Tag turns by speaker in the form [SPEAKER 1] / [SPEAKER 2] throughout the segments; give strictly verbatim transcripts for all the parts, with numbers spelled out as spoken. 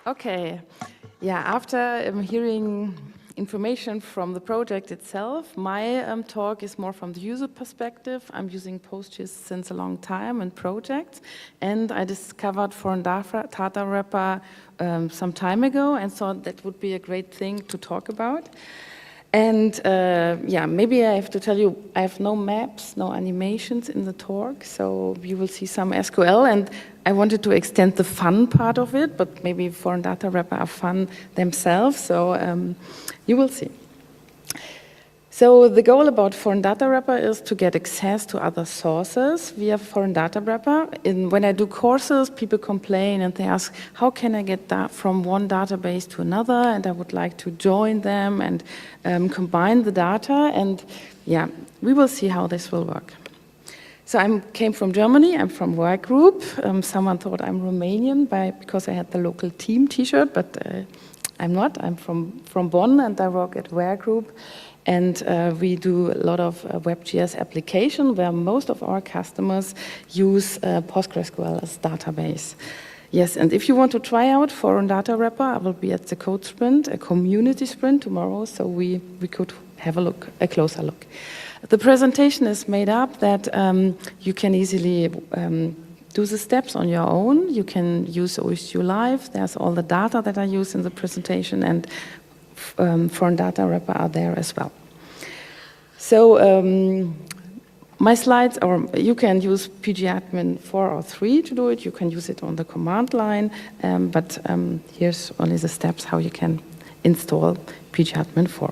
[SPEAKER 1] Okay, yeah, after um, hearing information from the project itself, my um, talk is more from the user perspective. I'm using PostGIS since a long time in projects, and I discovered Foreign Data, data Wrapper um, some time ago and thought that would be a great thing to talk about. And uh, yeah, maybe I have to tell you, I have no maps, no animations in the talk, so you will see some S Q L, and I wanted to extend the fun part of it, but maybe Foreign Data Wrapper are fun themselves, so um, you will see. So the goal about Foreign Data Wrapper is to get access to other sources via Foreign Data Wrapper. In, when I do courses, people complain and they ask, how can I get that from one database to another? And I would like to join them and um, combine the data. And yeah, we will see how this will work. So I came from Germany, I'm from Work Group. Um, someone thought I'm Romanian by, because I had the local team t-shirt, but uh, I'm not. I'm from, from Bonn and I work at Work Group. And uh, we do a lot of uh, WebGIS application where most of our customers use uh, PostgreSQL as database. Yes, and if you want to try out Foreign Data Wrapper, I will be at the Code Sprint, a community sprint tomorrow, so we, we could have a look, a closer look. The presentation is made up that um, you can easily um, do the steps on your own. You can use O S U Live. There's all the data that I use in the presentation, and um, Foreign Data Wrapper are there as well. So um, my slides, or you can use pgadmin four or three to do it. You can use it on the command line, um, but um, here's only the steps how you can install pgadmin four.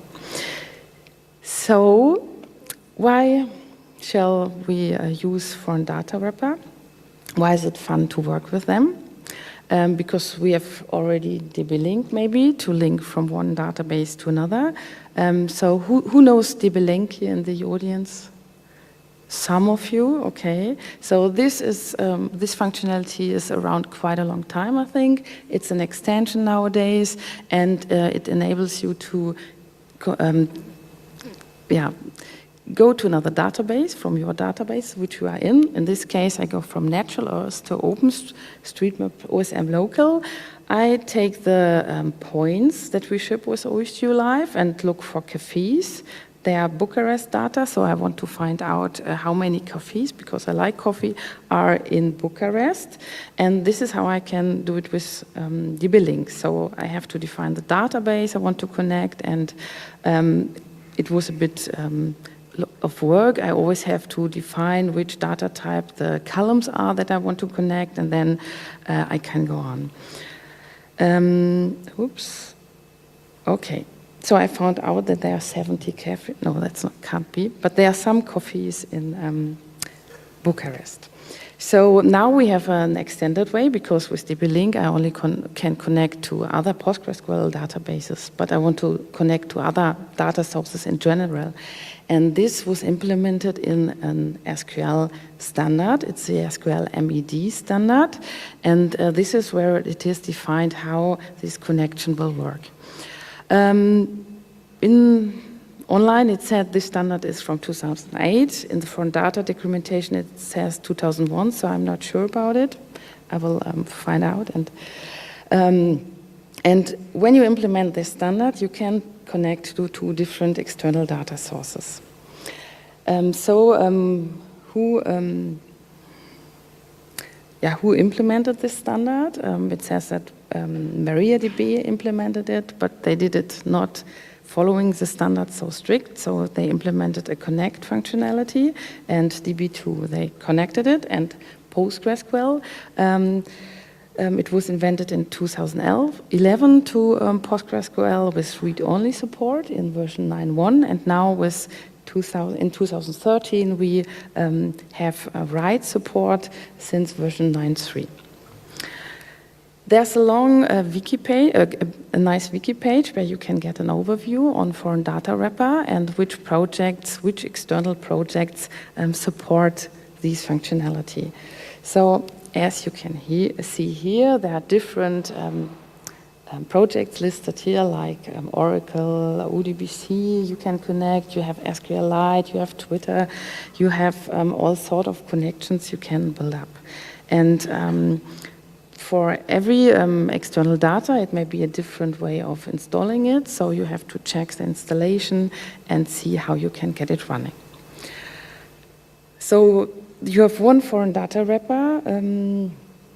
[SPEAKER 1] So why shall we uh, use Foreign Data Wrapper? Why is it fun to work with them? Um, because we have already D B Link maybe to link from one database to another. Um, so who, who knows D B Link here in the audience? Some of you, okay. So this is um, this functionality is around quite a long time, I think. It's an extension nowadays, and uh, it enables you to, um, yeah. go to another database from your database, which you are in. In this case, I go from Natural Earth to OpenStreetMap O S M Local. I take the um, points that we ship with O S U Live and look for cafes. They are Bucharest data, so I want to find out uh, how many cafes, because I like coffee, are in Bucharest. And this is how I can do it with um, D B Link. So I have to define the database I want to connect, and um, it was a bit um, of work. I always have to define which data type the columns are that I want to connect, and then uh, I can go on. Um, oops. Okay. So I found out that there are seventy cafes. No, that's not, can't be. But there are some coffees in um, Bucharest. So now we have an extended way, because with D B Link I only con can connect to other PostgreSQL databases, but I want to connect to other data sources in general. And this was implemented in an S Q L standard. It's the S Q L M E D standard. And uh, this is where it is defined how this connection will work. Um, in Online, it said this standard is from two thousand eight. In the Foreign Data documentation, it says two thousand one, so I'm not sure about it. I will um, find out. And, um, and when you implement this standard, you can connect to two different external data sources. Um, so um, who, um, yeah, who implemented this standard? Um, it says that um, MariaDB implemented it, but they did it not following the standard so strict, so they implemented a connect functionality, and D B two, they connected it, and PostgreSQL. Um, um, it was invented in two thousand eleven to um, PostgreSQL with read-only support in version nine point one, and now with two thousand, in two thousand thirteen we um, have uh, write support since version nine point three. There's a long uh, wiki page, uh, a nice wiki page where you can get an overview on Foreign Data Wrapper and which projects, which external projects um, support these functionality. So as you can he see here, there are different um, um, projects listed here, like um, Oracle, O D B C, you can connect, you have SQLite, you have Twitter, you have um, all sort of connections you can build up. And um, for every um, external data, it may be a different way of installing it, so you have to check the installation and see how you can get it running. So you have one foreign data wrapper. Um,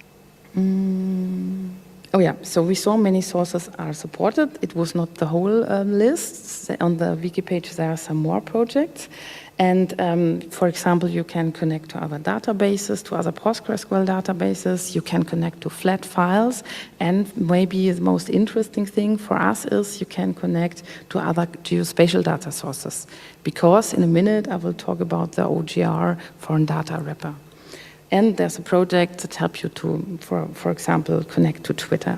[SPEAKER 1] mm, oh yeah, so we saw many sources are supported. It was not the whole um, list. On the wiki page there are some more projects. And um, for example, you can connect to other databases, to other PostgreSQL databases. You can connect to flat files. And maybe the most interesting thing for us is you can connect to other geospatial data sources. Because in a minute, I will talk about the O G R foreign data wrapper. And there's a project that helps you to, for, for example, connect to Twitter.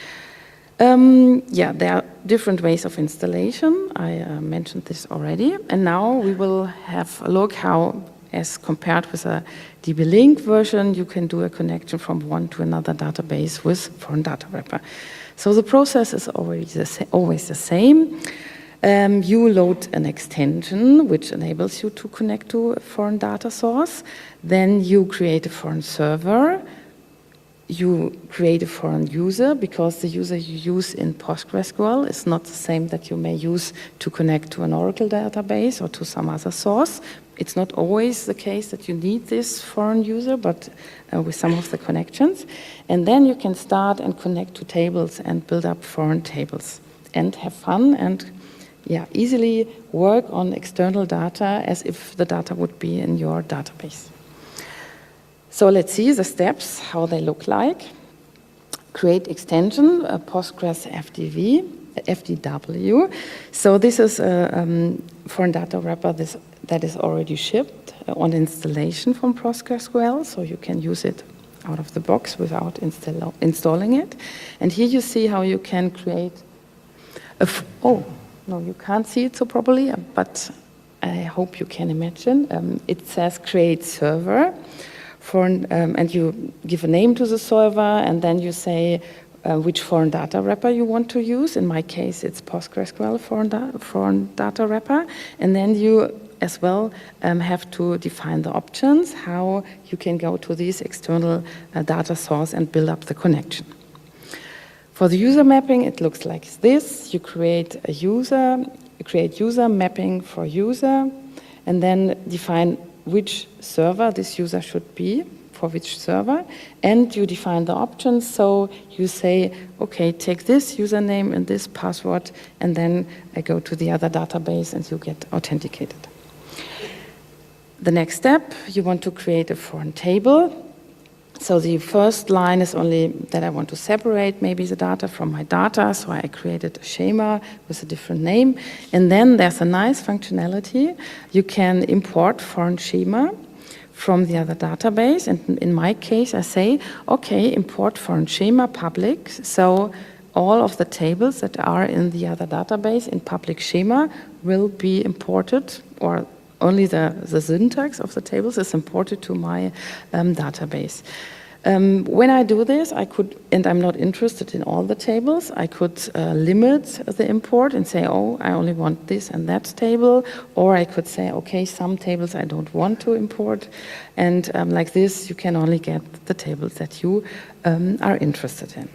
[SPEAKER 1] Um, yeah, there are different ways of installation. I uh, mentioned this already. And now we will have a look how, as compared with a D B Link version, you can do a connection from one to another database with foreign data wrapper. So the process is always the, always the same. Um, you load an extension which enables you to connect to a foreign data source. Then you create a foreign server. You create a foreign user, because the user you use in PostgreSQL is not the same that you may use to connect to an Oracle database or to some other source. It's not always the case that you need this foreign user, but uh, with some of the connections. And then you can start and connect to tables and build up foreign tables and have fun and yeah, easily work on external data as if the data would be in your database. So let's see the steps, how they look like. Create extension, uh, Postgres F D V, F D W. So this is a um, foreign data wrapper this, that is already shipped on installation from PostgreSQL, so you can use it out of the box without install installing it. And here you see how you can create a, f oh, no, you can't see it so properly, but I hope you can imagine. Um, it says create server. Foreign, um, and you give a name to the server, and then you say uh, which foreign data wrapper you want to use. In my case, it's PostgreSQL foreign, da foreign data wrapper. And then you as well um, have to define the options, how you can go to this external uh, data source and build up the connection. For the user mapping, it looks like this. You create a user, you create user mapping for user, and then define which server this user should be, for which server, and you define the options. So you say, okay, take this username and this password, and then I go to the other database and you get authenticated. The next step, you want to create a foreign table. So the first line is only that I want to separate maybe the data from my data, so I created a schema with a different name. And then there's a nice functionality. You can import foreign schema from the other database. And in my case, I say, okay, import foreign schema public. So all of the tables that are in the other database in public schema will be imported, or only the, the syntax of the tables is imported to my um, database. Um, when I do this, I could, and I'm not interested in all the tables, I could uh, limit the import and say, oh, I only want this and that table, or I could say, okay, some tables I don't want to import, and um, like this, you can only get the tables that you um, are interested in.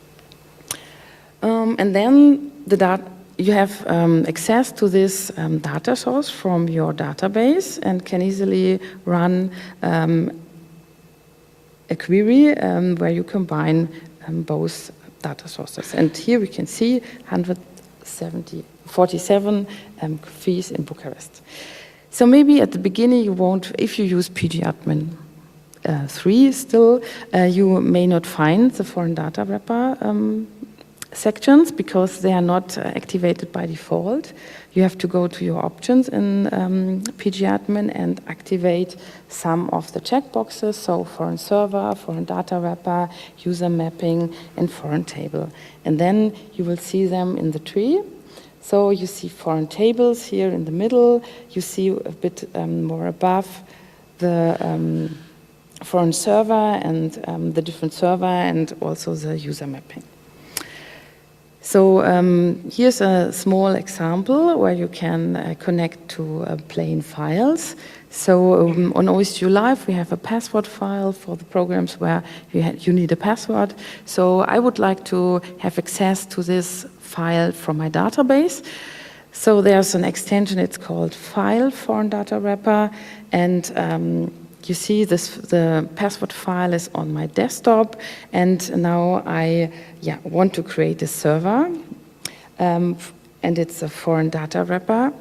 [SPEAKER 1] Um, and then the data, you have um, access to this um, data source from your database and can easily run um, a query um, where you combine um, both data sources. And here we can see one hundred forty-seven um, fees in Bucharest. So maybe at the beginning you won't, if you use pgadmin uh, three still, uh, you may not find the foreign data wrapper um, sections because they are not uh, activated by default. You have to go to your options in um, pgadmin and activate some of the checkboxes, so foreign server, foreign data wrapper, user mapping, and foreign table. And then you will see them in the tree. So you see foreign tables here in the middle. You see a bit um, more above the um, foreign server and um, the different server and also the user mapping. So um, here's a small example where you can uh, connect to uh, plain files. So um, on O S Geo Live, we have a password file for the programs where you, you need a password. So I would like to have access to this file from my database. So there's an extension, it's called File for Data Wrapper, and um, you see this, the password file is on my desktop, and now I yeah, want to create a server, um, and it's a foreign data wrapper.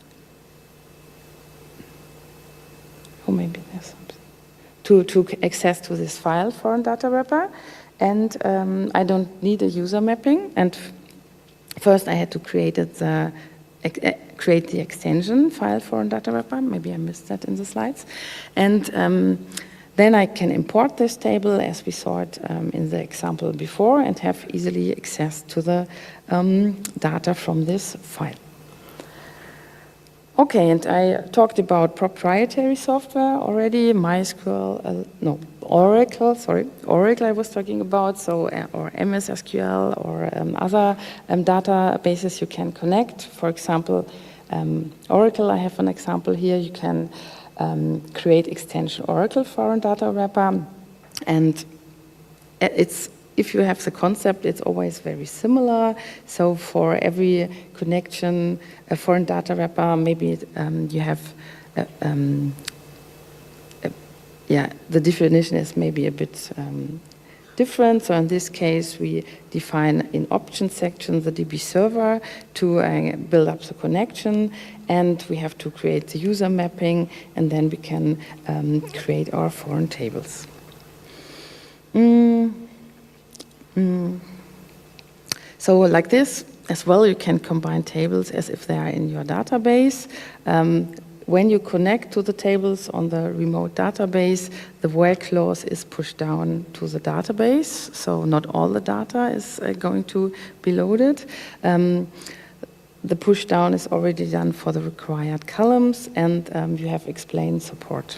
[SPEAKER 1] Oh, maybe there's something. To, to access to this file, foreign data wrapper, and um, I don't need a user mapping, and first I had to create it, the create the extension file for data wrapper. Maybe I missed that in the slides. And um, then I can import this table as we saw it um, in the example before and have easily access to the um, data from this file. Okay, and I talked about proprietary software already, MySQL, uh, no, Oracle, sorry, Oracle I was talking about, so, uh, or M S S Q L or um, other um, databases you can connect. For example, um, Oracle, I have an example here, you can um, create extension Oracle for a data wrapper, and it's if you have the concept, it's always very similar. So for every connection, a foreign data wrapper, maybe um, you have, uh, um, uh, yeah, the definition is maybe a bit um, different. So in this case, we define in option section the D B server to uh, build up the connection, and we have to create the user mapping, and then we can um, create our foreign tables. Mm. Mm. So like this as well, you can combine tables as if they are in your database. Um, when you connect to the tables on the remote database, the where clause is pushed down to the database, so not all the data is uh, going to be loaded. Um, the push down is already done for the required columns, and um, you have explained support.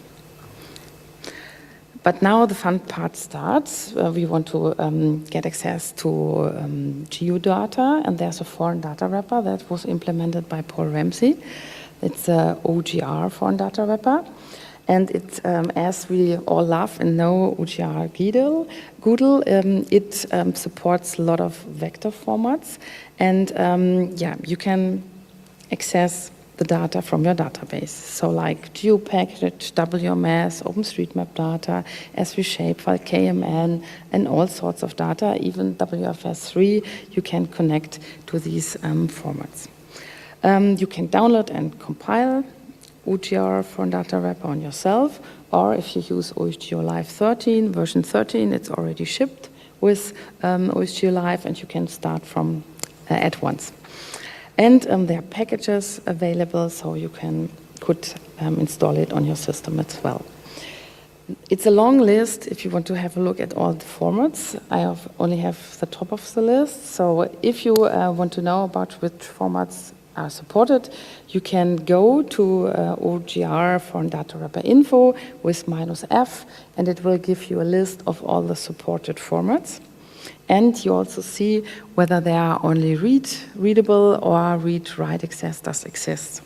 [SPEAKER 1] But now the fun part starts. Uh, we want to um, get access to um, geodata, and there's a foreign data wrapper that was implemented by Paul Ramsey. It's a O G R foreign data wrapper. And it, um, as we all love and know O G R Goodle, Goodle um, it um, supports a lot of vector formats. And um, yeah, you can access the data from your database. So like GeoPackage, W M S, OpenStreetMap data, S V Shapefile, K M N, and all sorts of data, even W F S three, you can connect to these um, formats. Um, you can download and compile O G R for data wrapper on yourself, or if you use O S Geo Live thirteen, version thirteen, it's already shipped with um, O S Geo Live, and you can start from uh, at once. And um, there are packages available, so you can could um, install it on your system as well. It's a long list if you want to have a look at all the formats. I have only have the top of the list, so if you uh, want to know about which formats are supported, you can go to uh, O G R for data wrapper info with minus F, and it will give you a list of all the supported formats. And you also see whether they are only read, readable or read-write access does exist.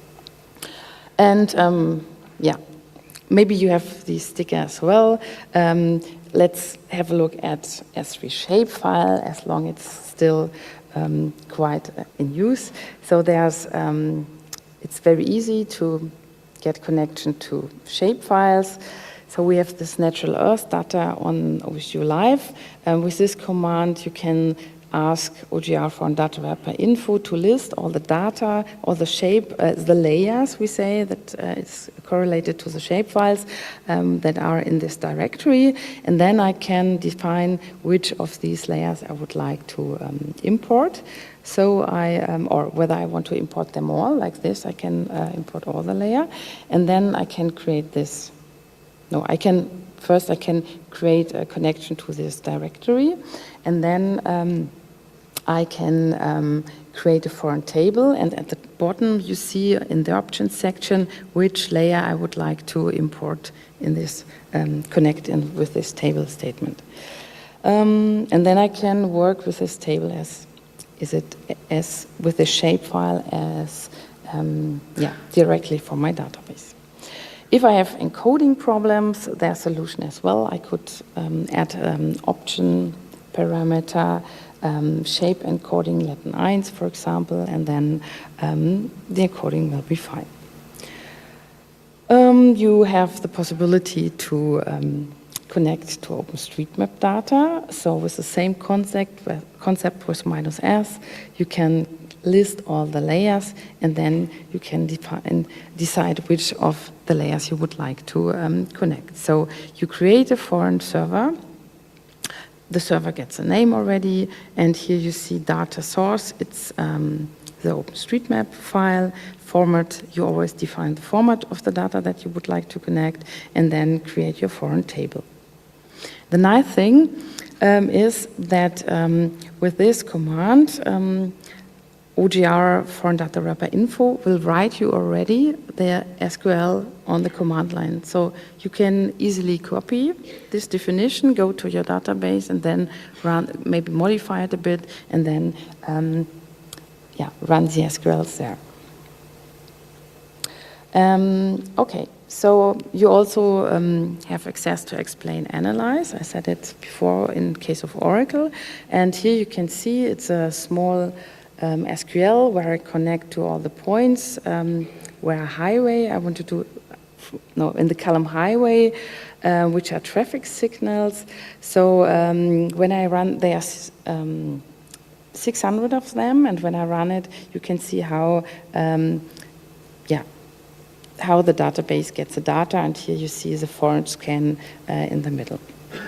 [SPEAKER 1] And um, yeah, maybe you have the sticker as well. Um, let's have a look at S V Shapefile, as long as it's still um, quite in use. So there's, um, it's very easy to get connection to shapefiles. So we have this natural earth data on O S Geo Live. Um, with this command, you can ask O G R for data wrapper info to list all the data, all the shape, uh, the layers, we say, that uh, is correlated to the shapefiles um, that are in this directory. And then I can define which of these layers I would like to um, import. So I, um, or whether I want to import them all, like this, I can uh, import all the layer. And then I can create this. No, I can, first I can create a connection to this directory, and then um, I can um, create a foreign table, and at the bottom you see in the options section which layer I would like to import in this, um, connect in with this table statement. Um, and then I can work with this table as is it as with a shapefile as um, yeah, directly from my database. If I have encoding problems, there's a solution as well. I could um, add um, option parameter, um, shape encoding Latin eins, for example, and then um, the encoding will be fine. Um, you have the possibility to um, connect to OpenStreetMap data. So with the same concept, concept with minus S, you can list all the layers, and then you can define, decide which of the layers you would like to um, connect. So you create a foreign server. The server gets a name already, and here you see data source. It's um, the OpenStreetMap file. Format, you always define the format of the data that you would like to connect, and then create your foreign table. The nice thing um, is that um, with this command, um, O G R foreign data wrapper info will write you already the S Q L on the command line. So you can easily copy this definition, go to your database, and then run, maybe modify it a bit, and then um, yeah, run the S Q Ls there. Um, okay, so you also um, have access to explain analyze. I said it before in case of Oracle, and here you can see it's a small um, S Q L where I connect to all the points, um, where highway I want to do, no, in the column highway, uh, which are traffic signals. So um, when I run, there's um, six hundred of them, and when I run it, you can see how, um, yeah, how the database gets the data, and here you see the foreign scan uh, in the middle.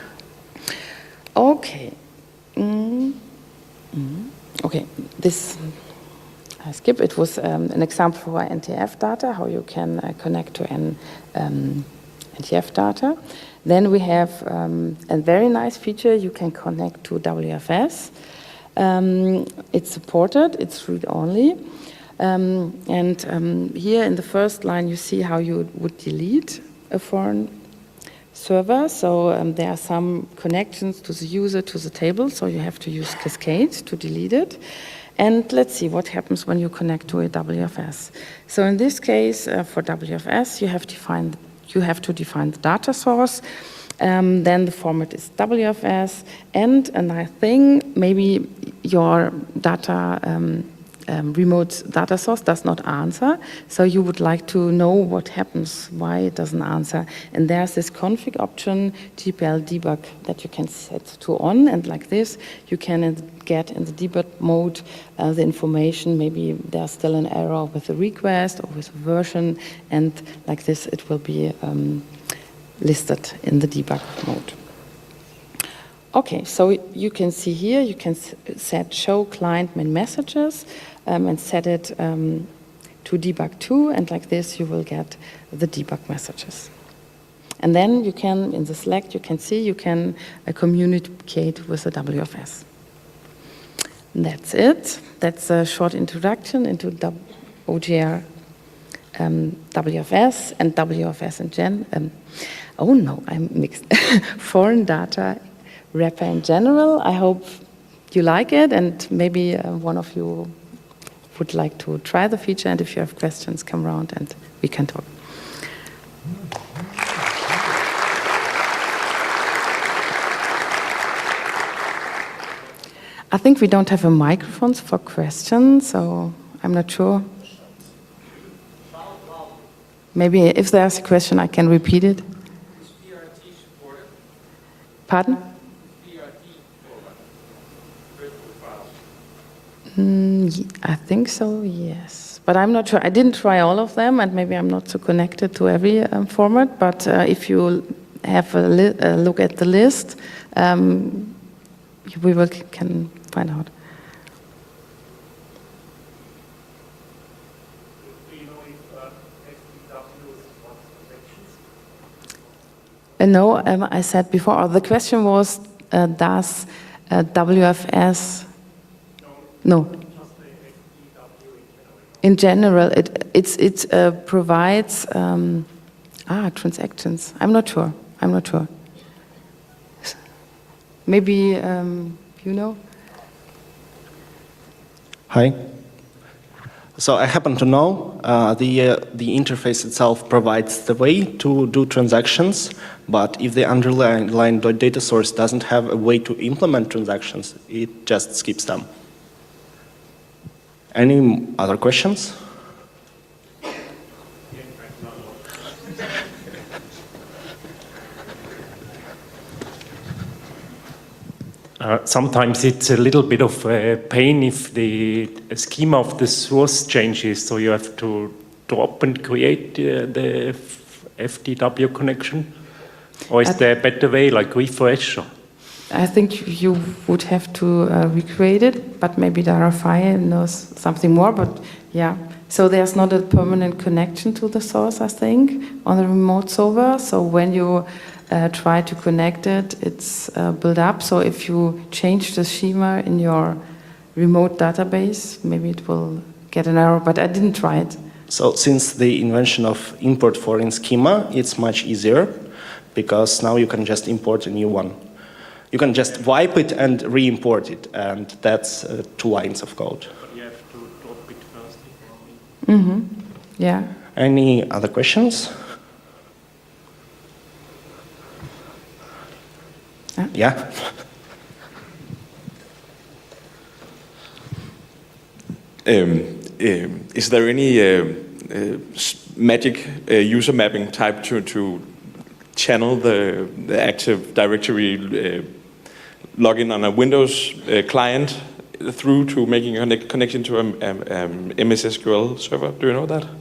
[SPEAKER 1] Okay. Mm. Mm. Okay, this I skip. It was um, an example for N T F data, how you can uh, connect to N, um, N T F data. Then we have um, a very nice feature. You can connect to W F S. Um, it's supported. It's read-only. Um, and um, here in the first line, you see how you would delete a foreign server. So um, there are some connections to the user, to the table, so you have to use Cascade to delete it. And let's see what happens when you connect to a W F S. So in this case, uh, for W F S, you have, defined, you have to define the data source. Um, then the format is W F S. And a nice thing, maybe your data um, Um, remote data source does not answer, so you would like to know what happens, why it doesn't answer. And there's this config option, G P L debug, that you can set to on, and like this, you can get in the debug mode uh, the information. Maybe there's still an error with a request or with a version, and like this, it will be um, listed in the debug mode. Okay, so you can see here, you can set show client main messages um, and set it um, to debug two, and like this you will get the debug messages. And then you can, in the select, you can see you can uh, communicate with the W F S. And that's it. That's a short introduction into O G R, um, W F S, and W F S in gen. Um, oh no, I'm mixed. Foreign data wrapper in general. I hope you like it, and maybe uh, one of you would like to try the feature, and if you have questions, come around and we can talk. I think we don't have a microphone for questions, so I'm not sure. Maybe if there's a question, I can repeat it. Pardon? Mm, I think so, yes. But I'm not sure. I didn't try all of them, and maybe I'm not so connected to every um, format. But uh, if you have a, li a look at the list, um, we will can find out.
[SPEAKER 2] Do you know if uh, F D W wants protections?
[SPEAKER 1] Uh, no, um, I said before, the question was, uh, does uh, W F S... No. In general, it it's, it uh, provides um, ah transactions. I'm not sure. I'm not sure. Maybe um, you know.
[SPEAKER 3] Hi. So I happen to know uh, the, uh, the interface itself provides the way to do transactions, but if the underlying data source doesn't have a way to implement transactions, it just skips them. Any other questions?
[SPEAKER 4] Uh, sometimes it's a little bit of a pain if the schema of the source changes, so you have to drop and create uh, the F D W connection? Or is
[SPEAKER 1] At
[SPEAKER 4] there a better way, like refresh? Or?
[SPEAKER 1] I think you would have to uh, recreate it, but maybe Darafai knows something more, but yeah. So there's not a permanent connection to the source, I think, on the remote server. So when you uh, try to connect it, it's uh, built up. So if you change the schema in your remote database, maybe it will get an error, but I didn't try it.
[SPEAKER 3] So since the invention of import foreign schema, it's much easier because now you can just import a new one. You can just wipe it and re-import it, and that's uh, two lines of code.
[SPEAKER 4] But you have to drop it first.
[SPEAKER 1] Mm-hmm. Yeah.
[SPEAKER 3] Any other questions?
[SPEAKER 1] Uh?
[SPEAKER 3] Yeah?
[SPEAKER 5] Um, um, is there any uh, uh, magic uh, user mapping type to, to channel the, the Active Directory uh, login on a Windows uh, client through to making a connect connection to an um, um, M S S Q L server? Do you know that?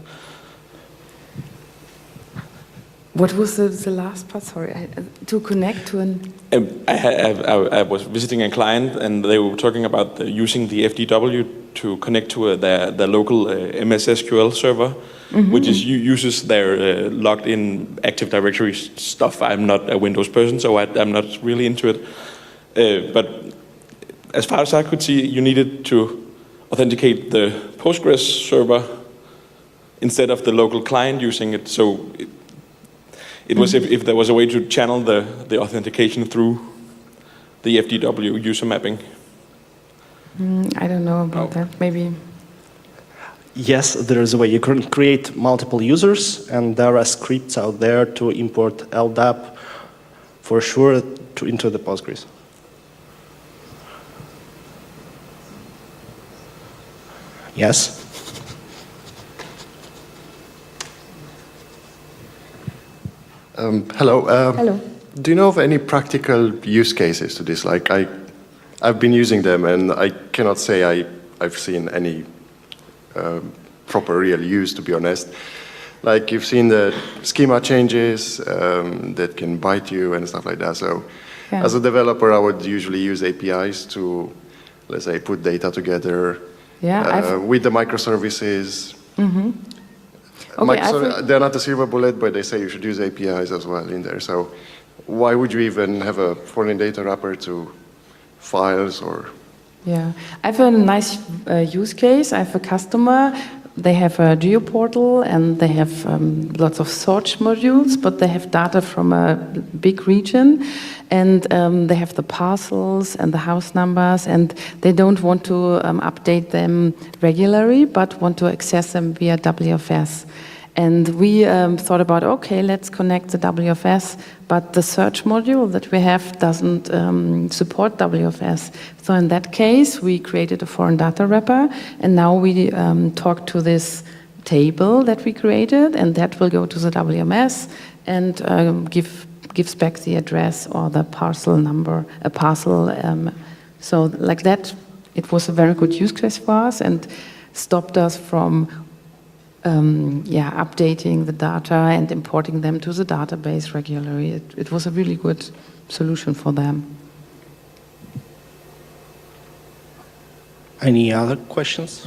[SPEAKER 1] What was the, the last part? Sorry, I, to connect to an.
[SPEAKER 5] Um, I, have, I, I was visiting a client and they were talking about the, using the F D W to connect to uh, their, their local uh, M S S Q L server, mm-hmm. which is uses their uh, logged-in Active Directory stuff. I'm not a Windows person, so I, I'm not really into it. Uh, but as far as I could see, you needed to authenticate the Postgres server instead of the local client using it. So it, it was mm-hmm. if, if there was a way to channel the, the authentication through the F D W user mapping.
[SPEAKER 1] Mm, I don't know about oh. that, maybe.
[SPEAKER 3] Yes, there is a way. You can create multiple users, and there are scripts out there to import L D A P for sure to, into the Postgres. Yes?
[SPEAKER 6] Um, hello. Um,
[SPEAKER 1] hello.
[SPEAKER 6] Do you know of any practical use cases to this? Like I, I've been using them, and I cannot say I, I've seen any um, proper real use, to be honest. Like you've seen the schema changes um, that can bite you and stuff like that. So yeah. As a developer, I would usually use A P Is to, let's say, put data together
[SPEAKER 1] yeah,
[SPEAKER 6] uh, with the microservices.
[SPEAKER 1] Mm-hmm. Okay,
[SPEAKER 6] Microserv they're not a silver bullet, but they say you should use A P Is as well in there. So why would you even have a foreign data wrapper to files or?
[SPEAKER 1] Yeah, I have a nice uh, use case. I have a customer. They have a geoportal and they have um, lots of search modules, but they have data from a big region, and um, they have the parcels and the house numbers, and they don't want to um, update them regularly, but want to access them via W F S. And we um, thought about, okay, let's connect the W F S, but the search module that we have doesn't um, support W F S. So in that case, we created a foreign data wrapper, and now we um, talk to this table that we created, and that will go to the W M S and um, give gives back the address or the parcel number, a parcel. Um, so like that, it was a very good use case for us and stopped us from Um, yeah, updating the data and importing them to the database regularly. It, it was a really good solution for them.
[SPEAKER 3] Any other questions?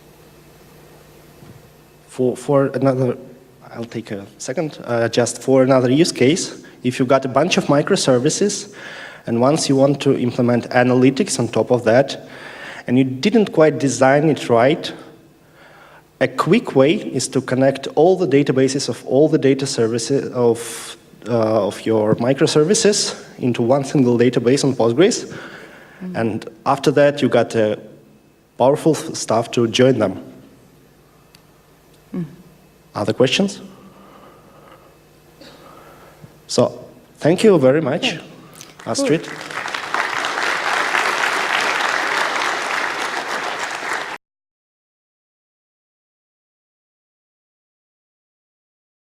[SPEAKER 3] For, for another, I'll take a second, uh, just for another use case, if you've got a bunch of microservices, and once you want to implement analytics on top of that, and you didn't quite design it right, a quick way is to connect all the databases of all the data services of, uh, of your microservices into one single database on Postgres. Mm-hmm. And after that, you got a powerful stuff to join them.
[SPEAKER 1] Mm.
[SPEAKER 3] Other questions? So, thank you very much, Astrid.